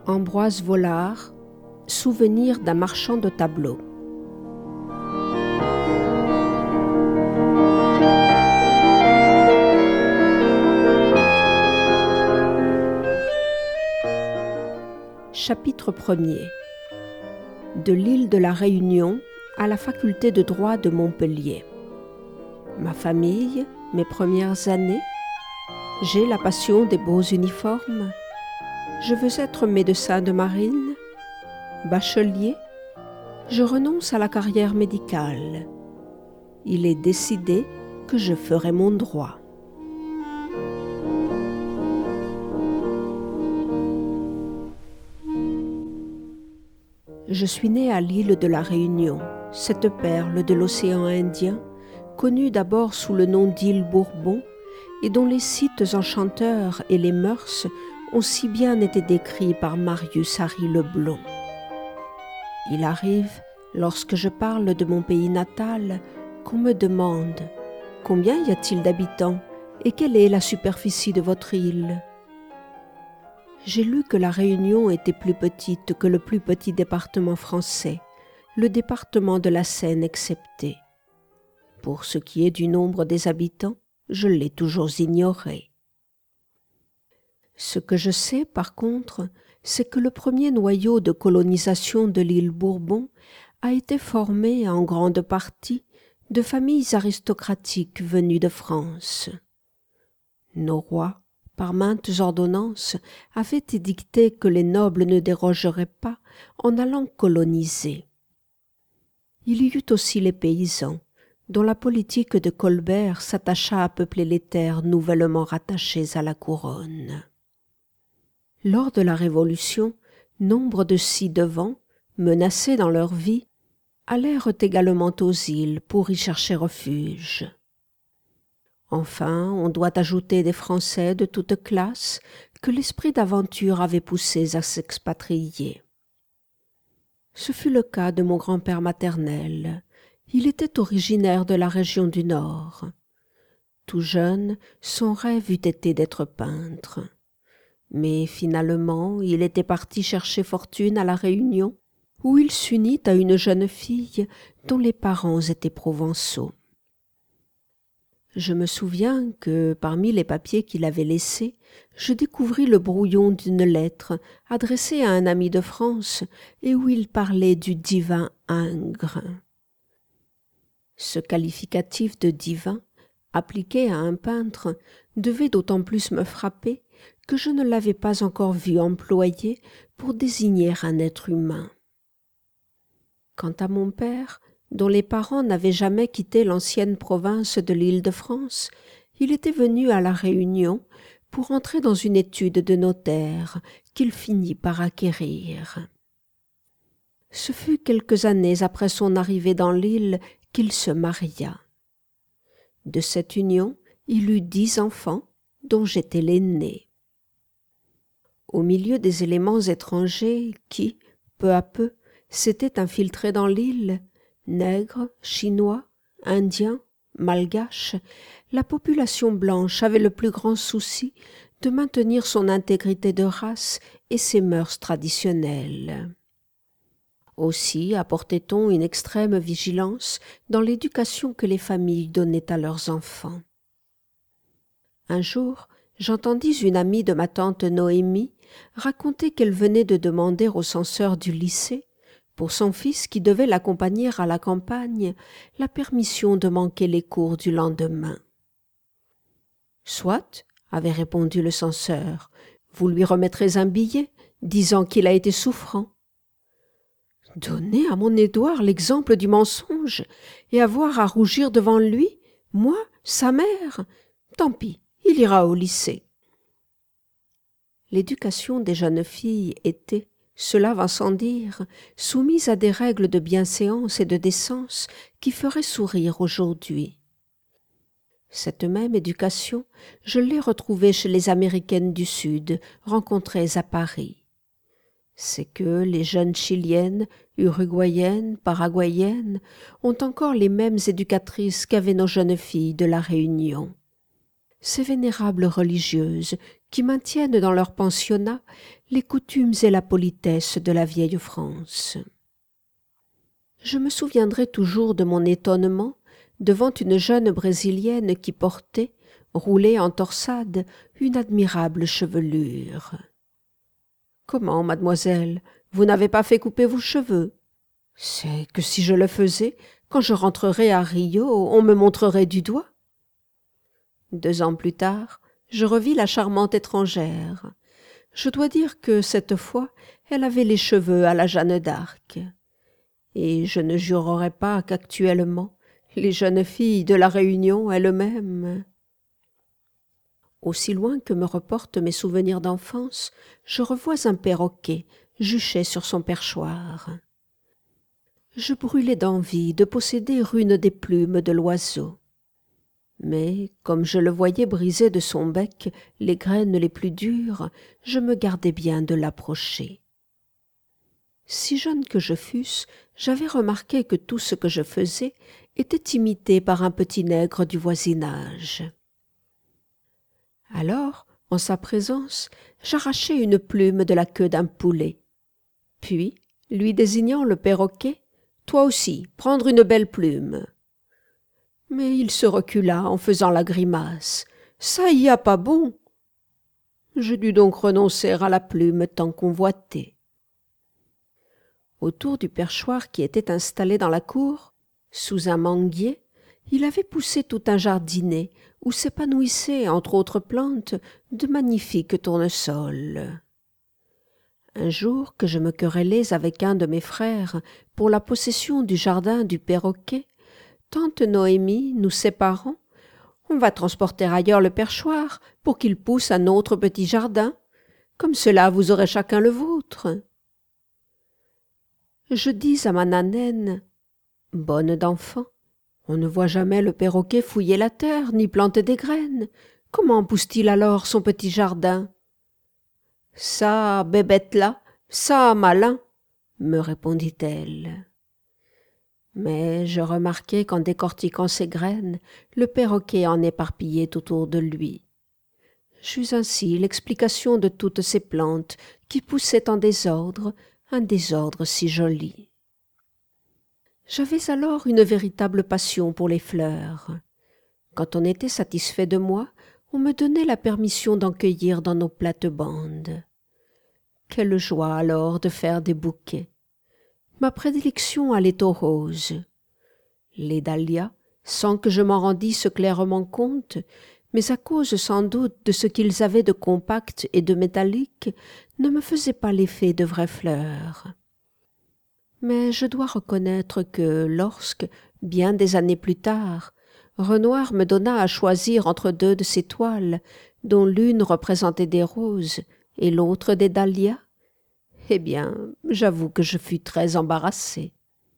Ambroise Vollard, Souvenir d'un marchand de tableaux. Chapitre 1er. De l'île de la Réunion à la faculté de droit de Montpellier. Ma famille, mes premières années. J'ai la passion des beaux uniformes. Je veux être médecin de marine, bachelier. Je renonce à la carrière médicale. Il est décidé que je ferai mon droit. Je suis née à l'île de la Réunion, cette perle de l'océan Indien, connue d'abord sous le nom d'île Bourbon et dont les sites enchanteurs et les mœurs ont si bien été décrits par Marius Harry Leblond. Il arrive, lorsque je parle de mon pays natal, qu'on me demande « Combien y a-t-il d'habitants et quelle est la superficie de votre île ?» J'ai lu que la Réunion était plus petite que le plus petit département français, le département de la Seine excepté. Pour ce qui est du nombre des habitants, je l'ai toujours ignoré. Ce que je sais, par contre, c'est que le premier noyau de colonisation de l'île Bourbon a été formé en grande partie de familles aristocratiques venues de France. Nos rois, par maintes ordonnances, avaient édicté que les nobles ne dérogeraient pas en allant coloniser. Il y eut aussi les paysans, dont la politique de Colbert s'attacha à peupler les terres nouvellement rattachées à la couronne. Lors de la Révolution, nombre de ci-devant, menacés dans leur vie, allèrent également aux îles pour y chercher refuge. Enfin, on doit ajouter des Français de toutes classes que l'esprit d'aventure avait poussés à s'expatrier. Ce fut le cas de mon grand-père maternel. Il était originaire de la région du Nord. Tout jeune, son rêve eût été d'être peintre. Mais finalement, il était parti chercher fortune à La Réunion, où il s'unit à une jeune fille dont les parents étaient provençaux. Je me souviens que, parmi les papiers qu'il avait laissés, je découvris le brouillon d'une lettre adressée à un ami de France et où il parlait du divin Ingres. Ce qualificatif de divin, appliqué à un peintre, devait d'autant plus me frapper que je ne l'avais pas encore vu employé pour désigner un être humain. Quant à mon père, dont les parents n'avaient jamais quitté l'ancienne province de l'Île-de-France, il était venu à La Réunion pour entrer dans une étude de notaire qu'il finit par acquérir. Ce fut quelques années après son arrivée dans l'île qu'il se maria. De cette union, il eut 10 enfants, dont j'étais l'aîné. Au milieu des éléments étrangers qui, peu à peu, s'étaient infiltrés dans l'île, nègres, chinois, indiens, malgaches, la population blanche avait le plus grand souci de maintenir son intégrité de race et ses mœurs traditionnelles. Aussi apportait-on une extrême vigilance dans l'éducation que les familles donnaient à leurs enfants. Un jour, j'entendis une amie de ma tante Noémie raconter qu'elle venait de demander au censeur du lycée, pour son fils qui devait l'accompagner à la campagne, la permission de manquer les cours du lendemain. « Soit, » avait répondu le censeur, « vous lui remettrez un billet, disant qu'il a été souffrant. » Donner à mon Édouard l'exemple du mensonge et avoir à rougir devant lui, moi, sa mère, tant pis, il ira au lycée. L'éducation des jeunes filles était, cela va sans dire, soumise à des règles de bienséance et de décence qui feraient sourire aujourd'hui. Cette même éducation, je l'ai retrouvée chez les Américaines du Sud, rencontrées à Paris. C'est que les jeunes Chiliennes, Uruguayennes, Paraguayennes ont encore les mêmes éducatrices qu'avaient nos jeunes filles de la Réunion. Ces vénérables religieuses qui maintiennent dans leur pensionnat les coutumes et la politesse de la vieille France. Je me souviendrai toujours de mon étonnement devant une jeune brésilienne qui portait, roulée en torsade, une admirable chevelure. « Comment, mademoiselle, vous n'avez pas fait couper vos cheveux ? C'est que si je le faisais, quand je rentrerais à Rio, on me montrerait du doigt. » 2 ans plus tard, je revis la charmante étrangère. Je dois dire que cette fois, elle avait les cheveux à la Jeanne d'Arc. Et je ne jurerais pas qu'actuellement, les jeunes filles de la Réunion elles-mêmes. Aussi loin que me reportent mes souvenirs d'enfance, je revois un perroquet juché sur son perchoir. Je brûlais d'envie de posséder une des plumes de l'oiseau. Mais, comme je le voyais briser de son bec les graines les plus dures, je me gardais bien de l'approcher. Si jeune que je fusse, j'avais remarqué que tout ce que je faisais était imité par un petit nègre du voisinage. Alors, en sa présence, j'arrachai une plume de la queue d'un poulet. Puis, lui désignant le perroquet, « Toi aussi, prendre une belle plume. » Mais il se recula en faisant la grimace. « Ça y a pas bon !» Je dus donc renoncer à la plume tant convoitée. Autour du perchoir qui était installé dans la cour, sous un manguier, il avait poussé tout un jardinet où s'épanouissaient, entre autres plantes, de magnifiques tournesols. Un jour que je me querellais avec un de mes frères pour la possession du jardin du perroquet, tante Noémie, nous séparant, « On va transporter ailleurs le perchoir pour qu'il pousse un autre petit jardin. Comme cela, vous aurez chacun le vôtre. » Je dis à ma Nanène, « Bonne d'enfant, on ne voit jamais le perroquet fouiller la terre ni planter des graines. Comment pousse-t-il alors son petit jardin ?»« Ça, bébête-là, ça, malin, » me répondit-elle. Mais je remarquai qu'en décortiquant ses graines, le perroquet en éparpillait autour de lui. J'eus ainsi l'explication de toutes ces plantes qui poussaient en désordre, un désordre si joli. J'avais alors une véritable passion pour les fleurs. Quand on était satisfait de moi, on me donnait la permission d'en cueillir dans nos plates-bandes. Quelle joie alors de faire des bouquets! Ma prédilection allait aux roses. Les dahlias, sans que je m'en rendisse clairement compte, mais à cause sans doute de ce qu'ils avaient de compact et de métallique, ne me faisaient pas l'effet de vraies fleurs. Mais je dois reconnaître que lorsque, bien des années plus tard, Renoir me donna à choisir entre 2 de ses toiles, dont l'une représentait des roses et l'autre des dahlias, eh bien, j'avoue que je fus très embarrassée.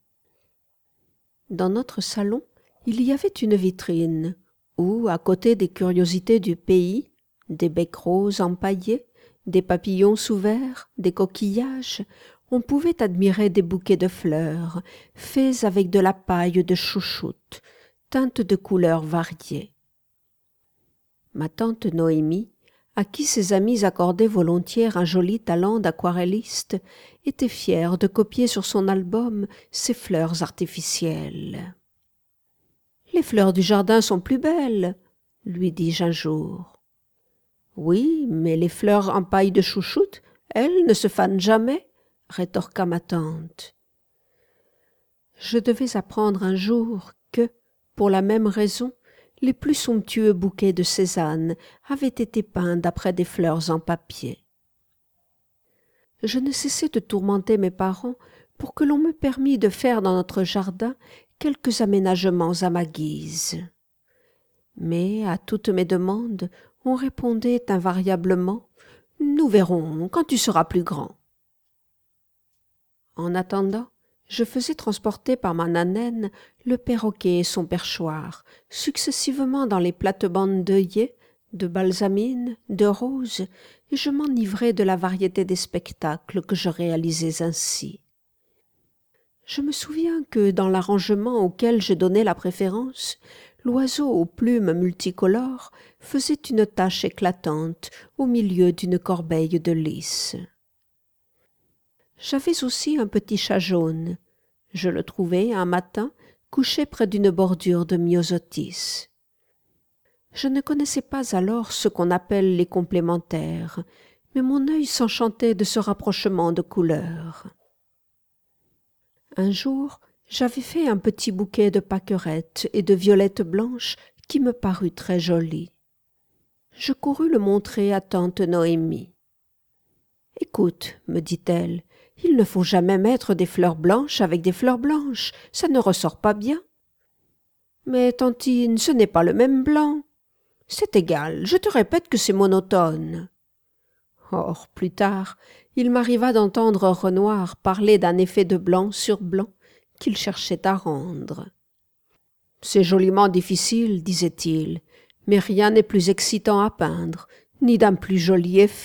Dans notre salon, il y avait une vitrine où, à côté des curiosités du pays, des becs roses empaillés, des papillons sous verre, des coquillages, on pouvait admirer des bouquets de fleurs, faits avec de la paille de chouchoute, teintes de couleurs variées. Ma tante Noémie, à qui ses amis accordaient volontiers un joli talent d'aquarelliste, était fière de copier sur son album ces fleurs artificielles. « Les fleurs du jardin sont plus belles, » lui dis-je un jour. « Oui, mais les fleurs en paille de chouchoute, elles ne se fanent jamais, » rétorqua ma tante. Je devais apprendre un jour que, pour la même raison, les plus somptueux bouquets de Cézanne avaient été peints d'après des fleurs en papier. Je ne cessais de tourmenter mes parents pour que l'on me permît de faire dans notre jardin quelques aménagements à ma guise. Mais à toutes mes demandes, on répondait invariablement « Nous verrons quand tu seras plus grand. » En attendant, je faisais transporter par ma Nanène le perroquet et son perchoir, successivement dans les plates-bandes d'œillets, de balsamines, de roses, et je m'enivrais de la variété des spectacles que je réalisais ainsi. Je me souviens que, dans l'arrangement auquel je donnais la préférence, L'oiseau aux plumes multicolores faisait une tache éclatante au milieu d'une corbeille de lys. J'avais aussi un petit chat jaune. Je le trouvai un matin couché près d'une bordure de myosotis. Je ne connaissais pas alors ce qu'on appelle les complémentaires, mais mon œil s'enchantait de ce rapprochement de couleurs. Un jour, j'avais fait un petit bouquet de pâquerettes et de violettes blanches qui me parut très joli. Je courus le montrer à tante Noémie. « Écoute, me dit-elle, il ne faut jamais mettre des fleurs blanches avec des fleurs blanches, ça ne ressort pas bien. »« Mais tantine, ce n'est pas le même blanc. »« C'est égal, je te répète que c'est monotone. » Or, plus tard, il m'arriva d'entendre Renoir parler d'un effet de blanc sur blanc qu'il cherchait à rendre. « C'est joliment difficile, disait-il, mais rien n'est plus excitant à peindre, ni d'un plus joli effet. »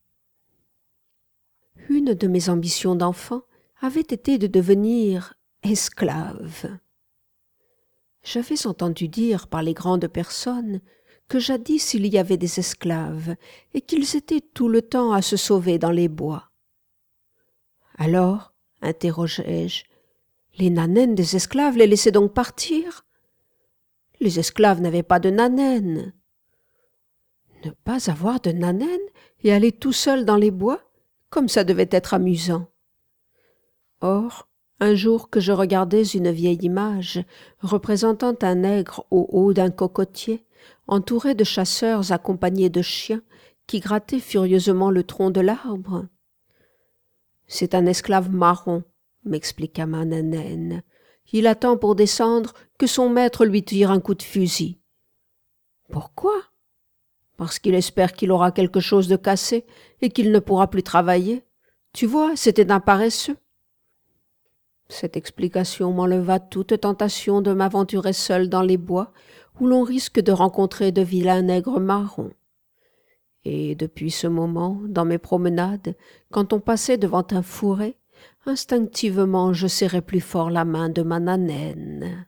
Une de mes ambitions d'enfant avait été de devenir esclave. J'avais entendu dire par les grandes personnes que jadis il y avait des esclaves et qu'ils étaient tout le temps à se sauver dans les bois. « Alors, interrogeai-je, les nanaines des esclaves les laissaient donc partir ?» Les esclaves n'avaient pas de nanaines. Ne pas avoir de nanaines et aller tout seul dans les bois, comme ça devait être amusant. Or, un jour que je regardais une vieille image représentant un nègre au haut d'un cocotier, entouré de chasseurs accompagnés de chiens qui grattaient furieusement le tronc de l'arbre. « C'est un esclave marron, » m'expliqua ma nanaine. « Il attend pour descendre que son maître lui tire un coup de fusil. »« Pourquoi ?»« Parce qu'il espère qu'il aura quelque chose de cassé et qu'il ne pourra plus travailler. Tu vois, c'était un paresseux. » Cette explication m'enleva toute tentation de m'aventurer seule dans les bois où l'on risque de rencontrer de vilains nègres marrons. Et depuis ce moment, dans mes promenades, quand on passait devant un fourré, instinctivement je serrais plus fort la main de ma nanaine.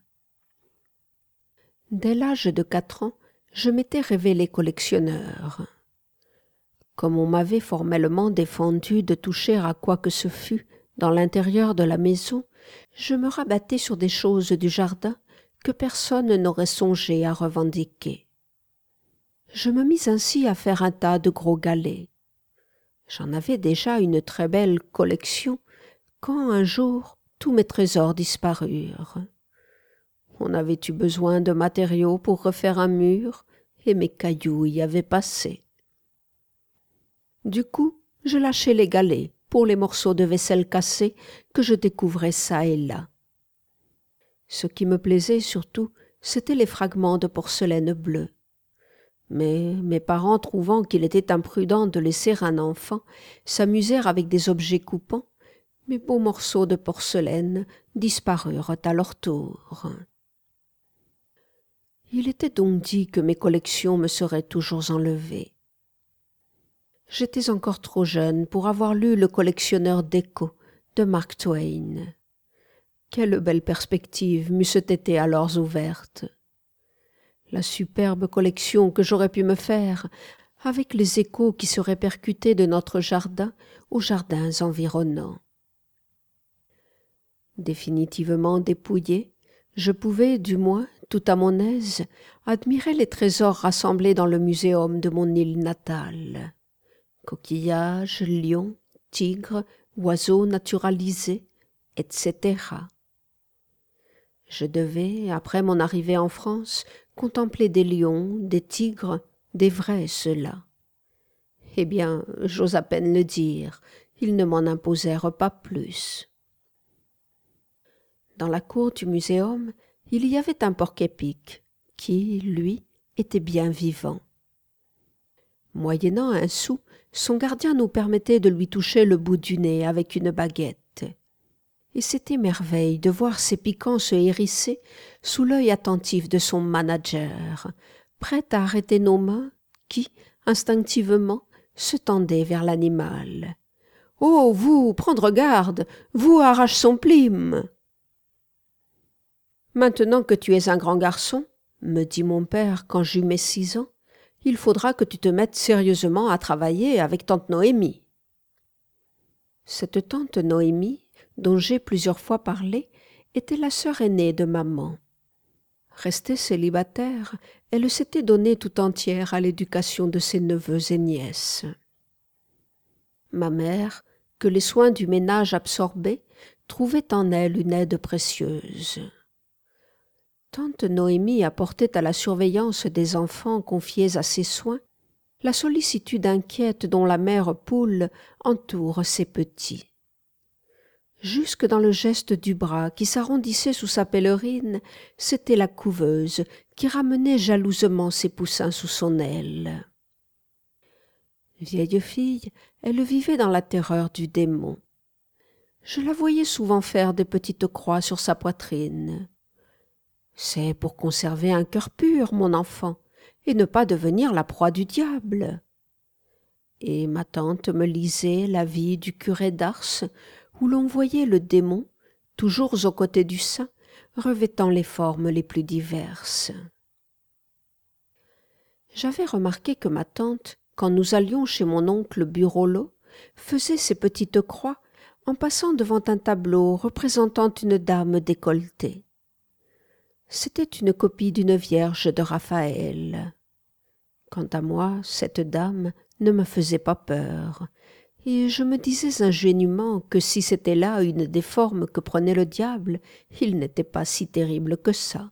Dès l'âge de 4 ans, je m'étais révélé collectionneur. Comme on m'avait formellement défendu de toucher à quoi que ce fût dans l'intérieur de la maison, je me rabattais sur des choses du jardin que personne n'aurait songé à revendiquer. Je me mis ainsi à faire un tas de gros galets. J'en avais déjà une très belle collection quand, un jour, tous mes trésors disparurent. On avait eu besoin de matériaux pour refaire un mur, et mes cailloux y avaient passé. Du coup, je lâchai les galets pour les morceaux de vaisselle cassés que je découvrais çà et là. Ce qui me plaisait surtout, c'étaient les fragments de porcelaine bleue. Mais mes parents, trouvant qu'il était imprudent de laisser un enfant, s'amusèrent avec des objets coupants. Mes beaux morceaux de porcelaine disparurent à leur tour. Il était donc dit que mes collections me seraient toujours enlevées. J'étais encore trop jeune pour avoir lu Le collectionneur d'échos de Mark Twain. Quelle belle perspective m'eussent été alors ouvertes. La superbe collection que j'aurais pu me faire, avec les échos qui se répercutaient de notre jardin aux jardins environnants. Définitivement dépouillé, je pouvais, du moins, tout à mon aise, admirer les trésors rassemblés dans le muséum de mon île natale. Coquillages, lions, tigres, oiseaux naturalisés, etc. Je devais, après mon arrivée en France, contempler des lions, des tigres, des vrais ceux-là. Eh bien, j'ose à peine le dire, ils ne m'en imposèrent pas plus. Dans la cour du muséum, il y avait un porc-épic qui, lui, était bien vivant. Moyennant un sou, son gardien nous permettait de lui toucher le bout du nez avec une baguette. Et c'était merveille de voir ses piquants se hérisser sous l'œil attentif de son manager, prêt à arrêter nos mains qui, instinctivement, se tendaient vers l'animal. « Oh, vous, prendre garde, vous arrache son plume !»« Maintenant que tu es un grand garçon, me dit mon père quand j'eus mes 6 ans, il faudra que tu te mettes sérieusement à travailler avec tante Noémie. Cette tante Noémie, dont j'ai plusieurs fois parlé, était la sœur aînée de maman. Restée célibataire, elle s'était donnée tout entière à l'éducation de ses neveux et nièces. Ma mère, que les soins du ménage absorbaient, trouvait en elle une aide précieuse. Tante Noémie apportait à la surveillance des enfants confiés à ses soins la sollicitude inquiète dont la mère poule entoure ses petits. Jusque dans le geste du bras qui s'arrondissait sous sa pèlerine, c'était la couveuse qui ramenait jalousement ses poussins sous son aile. Vieille fille, elle vivait dans la terreur du démon. Je la voyais souvent faire des petites croix sur sa poitrine. C'est pour conserver un cœur pur, mon enfant, et ne pas devenir la proie du diable. Et ma tante me lisait la vie du curé d'Ars, où l'on voyait le démon, toujours aux côtés du saint, revêtant les formes les plus diverses. J'avais remarqué que ma tante, quand nous allions chez mon oncle Burolo, faisait ses petites croix en passant devant un tableau représentant une dame décolletée. C'était une copie d'une Vierge de Raphaël. Quant à moi, cette dame ne me faisait pas peur, et je me disais ingénument que si c'était là une des formes que prenait le diable, il n'était pas si terrible que ça.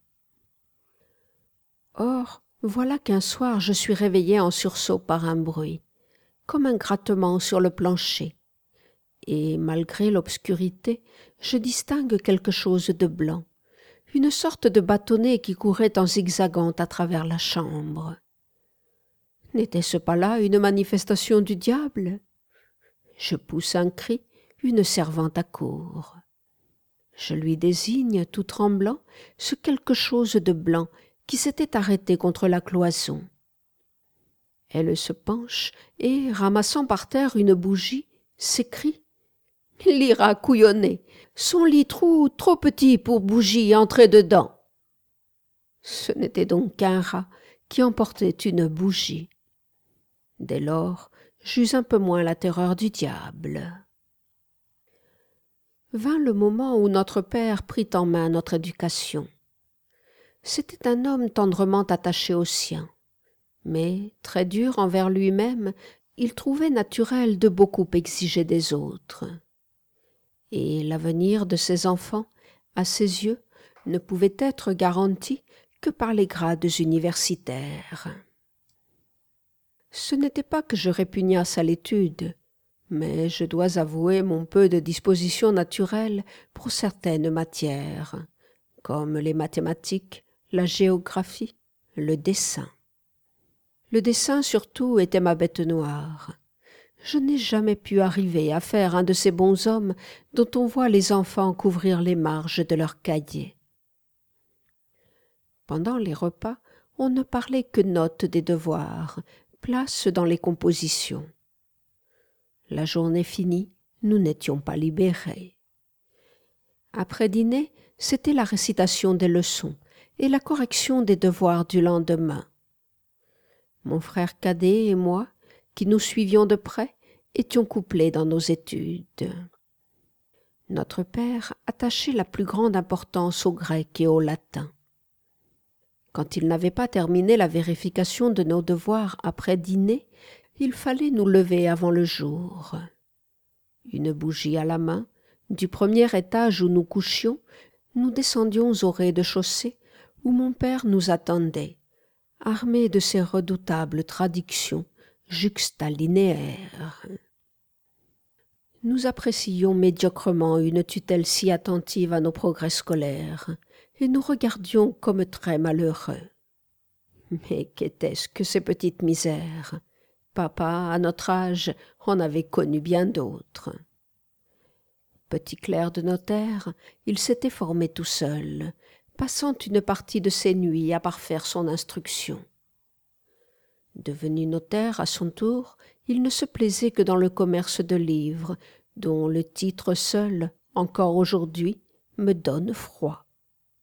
Or, voilà qu'un soir je suis réveillée en sursaut par un bruit, comme un grattement sur le plancher, et malgré l'obscurité, je distingue quelque chose de blanc, une sorte de bâtonnet qui courait en zigzagant à travers la chambre. N'était-ce pas là une manifestation du diable? Je pousse un cri, une servante accourt. Je lui désigne, tout tremblant, ce quelque chose de blanc qui s'était arrêté contre la cloison. Elle se penche et, ramassant par terre une bougie, s'écrie « L'ira couillonner, son lit trop petit pour bougie entrer dedans !» Ce n'était donc qu'un rat qui emportait une bougie. Dès lors, j'eus un peu moins la terreur du diable. Vint le moment où notre père prit en main notre éducation. C'était un homme tendrement attaché aux siens, mais, très dur envers lui-même, il trouvait naturel de beaucoup exiger des autres. Et l'avenir de ses enfants, à ses yeux, ne pouvait être garanti que par les grades universitaires. Ce n'était pas que je répugnasse à l'étude, mais je dois avouer mon peu de disposition naturelle pour certaines matières, comme les mathématiques, la géographie, le dessin. Le dessin surtout était ma bête noire. Je n'ai jamais pu arriver à faire un de ces bonshommes dont on voit les enfants couvrir les marges de leurs cahiers. Pendant les repas, on ne parlait que notes des devoirs, place dans les compositions. La journée finie, nous n'étions pas libérés. Après dîner, c'était la récitation des leçons et la correction des devoirs du lendemain. Mon frère cadet et moi, qui nous suivions de près, étions couplés dans nos études. Notre père attachait la plus grande importance au grec et au latin. Quand il n'avait pas terminé la vérification de nos devoirs après dîner, il fallait nous lever avant le jour. Une bougie à la main, du premier étage où nous couchions, nous descendions au rez-de-chaussée où mon père nous attendait, armé de ses redoutables traductions juxtalinéaires. Nous apprécions médiocrement une tutelle si attentive à nos progrès scolaires, et nous regardions comme très malheureux. Mais qu'était-ce que ces petites misères? Papa, à notre âge, en avait connu bien d'autres. Petit clerc de notaire, il s'était formé tout seul, passant une partie de ses nuits à parfaire son instruction. Devenu notaire à son tour, il ne se plaisait que dans le commerce de livres, dont le titre seul, encore aujourd'hui, me donne froid.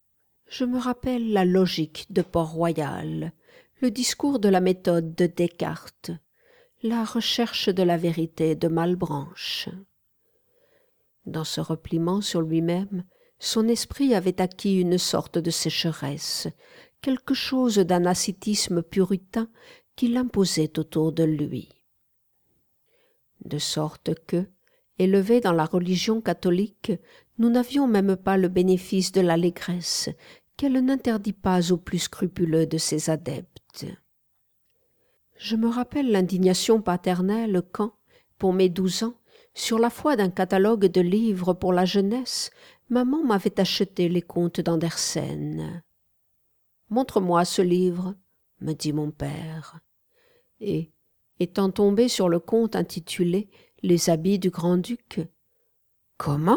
Je me rappelle la logique de Port-Royal, le discours de la méthode de Descartes, la recherche de la vérité de Malebranche. Dans ce repliement sur lui-même, son esprit avait acquis une sorte de sécheresse, quelque chose d'un ascétisme puritain qui l'imposait autour de lui. De sorte que, élevés dans la religion catholique, nous n'avions même pas le bénéfice de l'allégresse qu'elle n'interdit pas aux plus scrupuleux de ses adeptes. Je me rappelle l'indignation paternelle quand, pour mes 12 ans, sur la foi d'un catalogue de livres pour la jeunesse, maman m'avait acheté les contes d'Andersen. « Montre-moi ce livre, » me dit mon père. Et, étant tombé sur le conte intitulé « Les habits du grand-duc »« Comment ?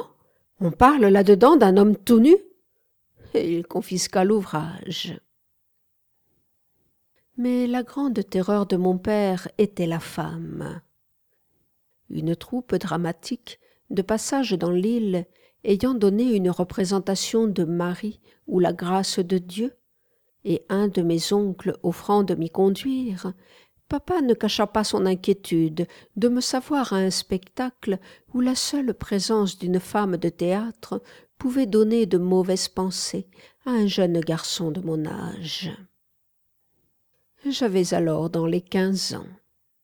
On parle là-dedans d'un homme tout nu ?» Et il confisqua l'ouvrage. Mais la grande terreur de mon père était la femme. Une troupe dramatique, de passage dans l'île, ayant donné une représentation de Marie ou la grâce de Dieu, et un de mes oncles offrant de m'y conduire, papa ne cacha pas son inquiétude de me savoir à un spectacle où la seule présence d'une femme de théâtre pouvait donner de mauvaises pensées à un jeune garçon de mon âge. J'avais alors dans les 15 ans.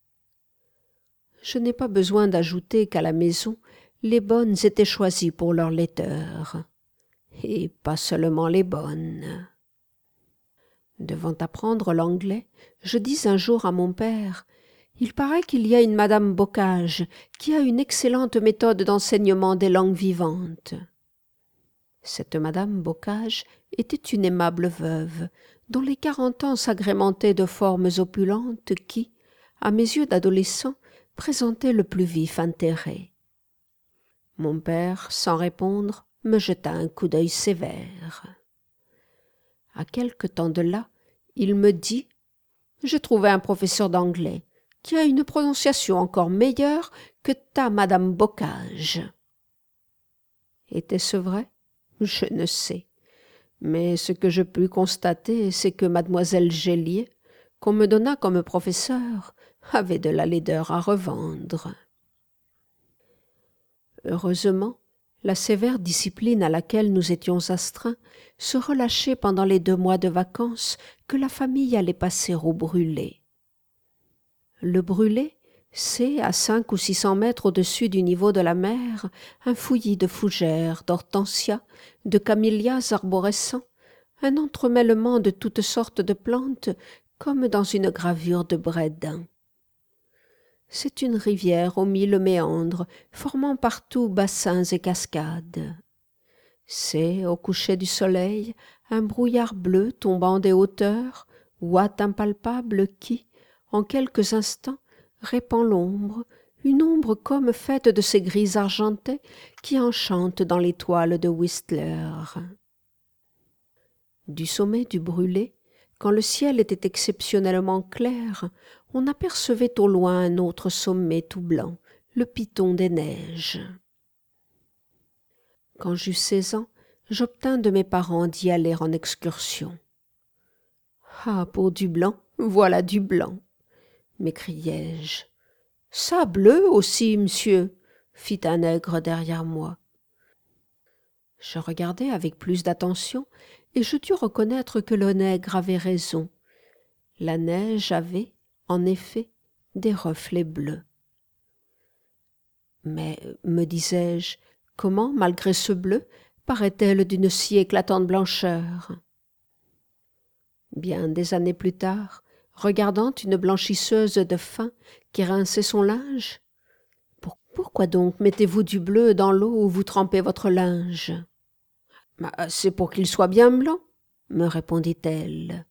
Je n'ai pas besoin d'ajouter qu'à la maison, les bonnes étaient choisies pour leurs laiteurs. Et pas seulement les bonnes. Devant apprendre l'anglais, je dis un jour à mon père « Il paraît qu'il y a une madame Bocage qui a une excellente méthode d'enseignement des langues vivantes. » Cette madame Bocage était une aimable veuve, dont les 40 ans s'agrémentaient de formes opulentes qui, à mes yeux d'adolescent, présentaient le plus vif intérêt. Mon père, sans répondre, me jeta un coup d'œil sévère. À quelque temps de là, il me dit « J'ai trouvé un professeur d'anglais qui a une prononciation encore meilleure que ta madame Bocage. » Était-ce vrai ? Je ne sais. Mais ce que je pus constater, c'est que mademoiselle Gélier, qu'on me donna comme professeur, avait de la laideur à revendre. Heureusement, la sévère discipline à laquelle nous étions astreints se relâchait pendant les 2 mois de vacances que la famille allait passer au Brûlé. Le Brûlé, c'est, à 500 ou 600 mètres au-dessus du niveau de la mer, un fouillis de fougères, d'hortensias, de camélias arborescents, un entremêlement de toutes sortes de plantes comme dans une gravure de Brédin. C'est une rivière aux 1000 méandres, formant partout bassins et cascades. C'est, au coucher du soleil, un brouillard bleu tombant des hauteurs, ouate impalpable qui, en quelques instants, répand l'ombre, une ombre comme faite de ces gris argentés qui enchantent dans les toiles de Whistler. Du sommet du Brûlé, quand le ciel était exceptionnellement clair, on apercevait au loin un autre sommet tout blanc, le Piton des Neiges. Quand j'eus 16 ans, j'obtins de mes parents d'y aller en excursion. « Ah, pour du blanc, voilà du blanc !» m'écriai-je. « Ça bleu aussi, monsieur !» fit un nègre derrière moi. Je regardai avec plus d'attention et je dus reconnaître que le nègre avait raison. La neige avait, en effet, des reflets bleus. Mais, me disais-je, comment, malgré ce bleu, paraît-elle d'une si éclatante blancheur ? Bien des années plus tard, regardant une blanchisseuse de fin qui rinçait son linge, « Pourquoi donc mettez-vous du bleu dans l'eau où vous trempez votre linge ?»« C'est pour qu'il soit bien blanc, » me répondit-elle.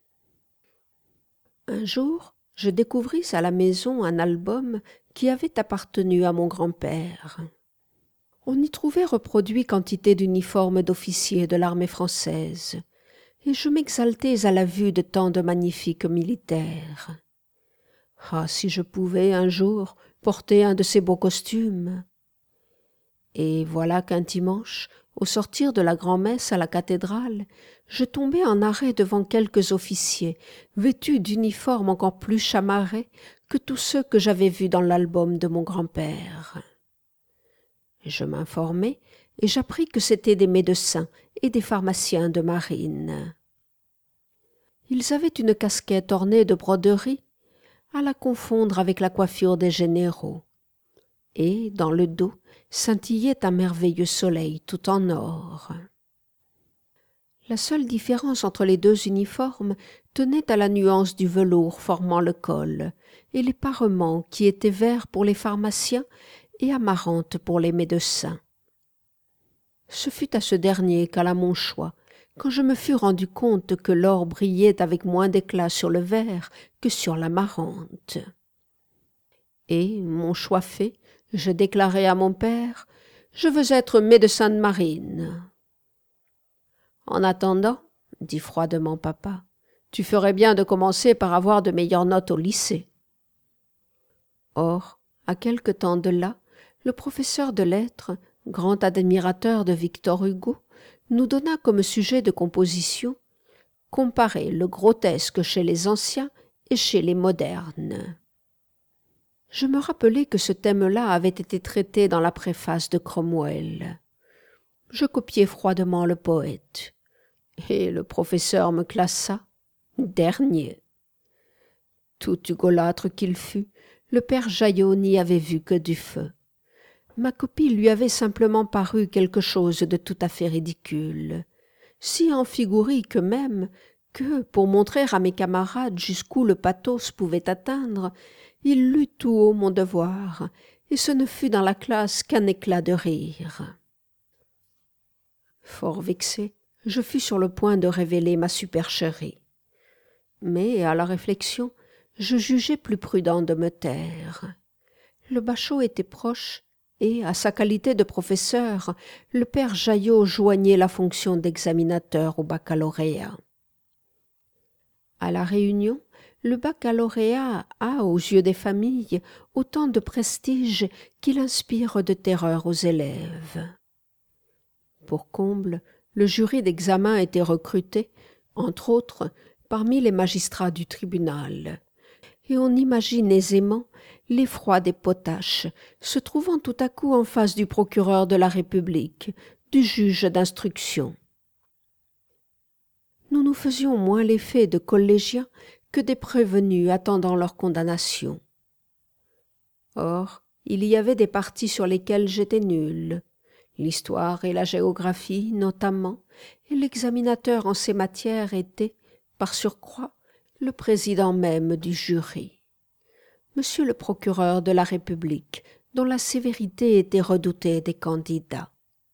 Un jour, je découvris à la maison un album qui avait appartenu à mon grand-père. On y trouvait reproduit quantité d'uniformes d'officiers de l'armée française, et je m'exaltais à la vue de tant de magnifiques militaires. Ah, si je pouvais un jour porter un de ces beaux costumes. Et voilà qu'un dimanche, Au sortir de la grand-messe à la cathédrale, je tombai en arrêt devant quelques officiers, vêtus d'uniformes encore plus chamarrés que tous ceux que j'avais vus dans l'album de mon grand-père. Je m'informai et j'appris que c'étaient des médecins et des pharmaciens de marine. Ils avaient une casquette ornée de broderies, à la confondre avec la coiffure des généraux, et, dans le dos, scintillait un merveilleux soleil tout en or. La seule différence entre les deux uniformes tenait à la nuance du velours formant le col et les parements qui étaient verts pour les pharmaciens et amarantes pour les médecins. Ce fut à ce dernier qu'alla mon choix, quand je me fus rendu compte que l'or brillait avec moins d'éclat sur le vert que sur l'amarante. Et, mon choix fait, je déclarai à mon père « Je veux être médecin de marine ». « En attendant, dit froidement papa, tu ferais bien de commencer par avoir de meilleures notes au lycée. » Or, à quelque temps de là, le professeur de lettres, grand admirateur de Victor Hugo, nous donna comme sujet de composition « Comparer le grotesque chez les anciens et chez les modernes ». Je me rappelai que ce thème-là avait été traité dans la préface de Cromwell. Je copiai froidement le poète, et le professeur me classa dernier. Tout hugolâtre qu'il fût, le père Jaillot n'y avait vu que du feu. Ma copie lui avait simplement paru quelque chose de tout à fait ridicule, si amphigorique même que, pour montrer à mes camarades jusqu'où le pathos pouvait atteindre, il lut tout haut mon devoir, et ce ne fut dans la classe qu'un éclat de rire. Fort vexé, je fus sur le point de révéler ma supercherie. Mais, à la réflexion, je jugeai plus prudent de me taire. Le bachot était proche, et, à sa qualité de professeur, le père Jaillot joignait la fonction d'examinateur au baccalauréat. À la Réunion, le baccalauréat a, aux yeux des familles, autant de prestige qu'il inspire de terreur aux élèves. Pour comble, le jury d'examen était recruté, entre autres, parmi les magistrats du tribunal, et on imagine aisément l'effroi des potaches, se trouvant tout à coup en face du procureur de la République, du juge d'instruction. Nous nous faisions moins l'effet de collégiens que des prévenus attendant leur condamnation. Or, il y avait des parties sur lesquelles j'étais nul, l'histoire et la géographie notamment, et l'examinateur en ces matières était, par surcroît, le président même du jury. Monsieur le procureur de la République, dont la sévérité était redoutée des candidats.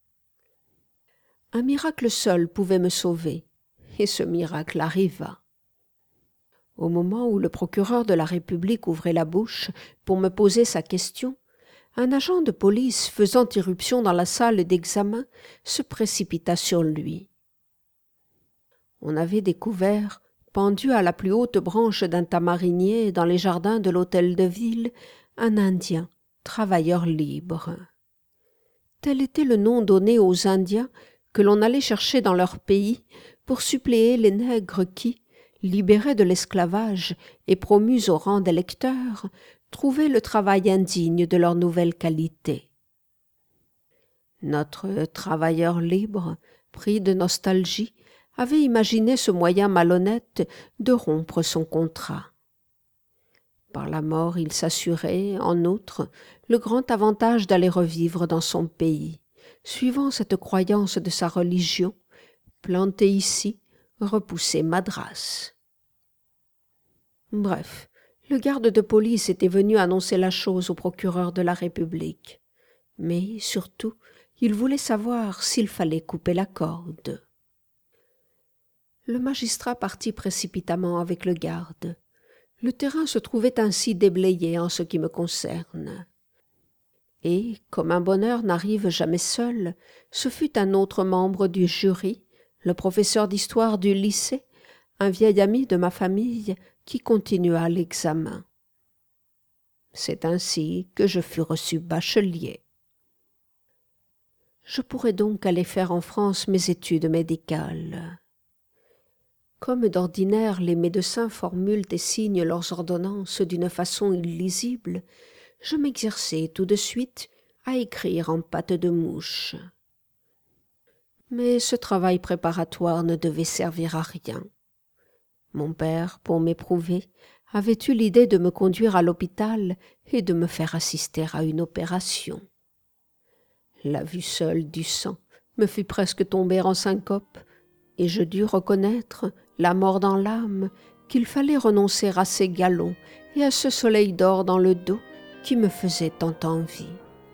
Un miracle seul pouvait me sauver, et ce miracle arriva. Au moment où le procureur de la République ouvrait la bouche pour me poser sa question, un agent de police faisant irruption dans la salle d'examen se précipita sur lui. On avait découvert, pendu à la plus haute branche d'un tamarinier dans les jardins de l'hôtel de ville, un Indien, travailleur libre. Tel était le nom donné aux Indiens que l'on allait chercher dans leur pays pour suppléer les nègres qui, libérés de l'esclavage et promus au rang d'électeurs, trouvaient le travail indigne de leur nouvelle qualité. Notre travailleur libre, pris de nostalgie, avait imaginé ce moyen malhonnête de rompre son contrat. Par la mort, il s'assurait, en outre, le grand avantage d'aller revivre dans son pays, suivant cette croyance de sa religion, planté ici, repoussé Madras. Bref, le garde de police était venu annoncer la chose au procureur de la République. Mais, surtout, il voulait savoir s'il fallait couper la corde. Le magistrat partit précipitamment avec le garde. Le terrain se trouvait ainsi déblayé en ce qui me concerne. Et, comme un bonheur n'arrive jamais seul, ce fut un autre membre du jury, le professeur d'histoire du lycée, un vieil ami de ma famille, qui continua l'examen. C'est ainsi que je fus reçu bachelier. Je pourrais donc aller faire en France mes études médicales. Comme d'ordinaire les médecins formulent et signent leurs ordonnances d'une façon illisible, je m'exerçai tout de suite à écrire en pâte de mouche. Mais ce travail préparatoire ne devait servir à rien. Mon père, pour m'éprouver, avait eu l'idée de me conduire à l'hôpital et de me faire assister à une opération. La vue seule du sang me fit presque tomber en syncope, et je dus reconnaître, la mort dans l'âme, qu'il fallait renoncer à ces galons et à ce soleil d'or dans le dos qui me faisait tant envie.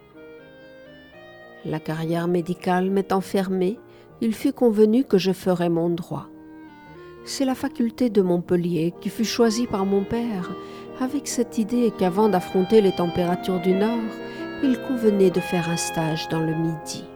La carrière médicale m'étant fermée, il fut convenu que je ferais mon droit. C'est la faculté de Montpellier qui fut choisie par mon père, avec cette idée qu'avant d'affronter les températures du Nord, il convenait de faire un stage dans le Midi.